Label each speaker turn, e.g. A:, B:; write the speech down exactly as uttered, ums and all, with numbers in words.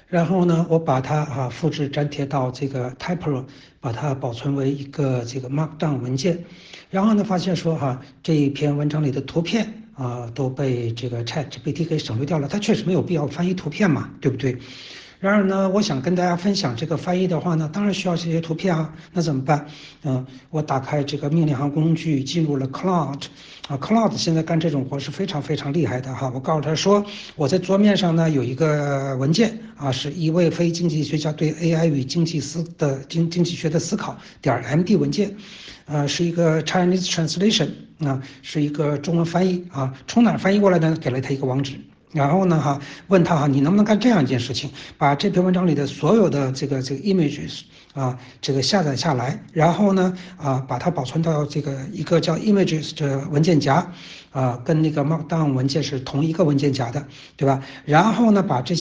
A: 然后呢，我把它啊复制粘贴到这个 Typero，把它保存为一个这个 Markdown 文件。然后呢，发现说哈、这一篇文章里的图片啊都被这个 ChatGPT 给省略掉了，它确实没有必要翻译图片嘛，对不对？然而呢，我想跟大家分享这个翻译的话呢，当然需要这些图片啊，那怎么办？嗯，我打开这个命令行工具，进入了 Cloud，啊，Cloud 现在干这种活是非常非常厉害的哈。我告诉他说，我在桌面上呢有一个文件啊，是一位非经济学家对 A I 与经济思的经经济学的思考点 M D 文件，呃，是一个 Chinese translation 啊，是一个中文翻译啊，从哪儿翻译过来的呢？给了他一个网址。然后呢，哈，问他哈，你能不能干这样一件事情，把这篇文章里的所有的这个这个 images 啊，这个下载下来，然后呢，啊，把它保存到这个一个叫 images 的文件夹，啊，跟那个 Markdown 文件是同一个文件夹的，对吧？然后呢，把这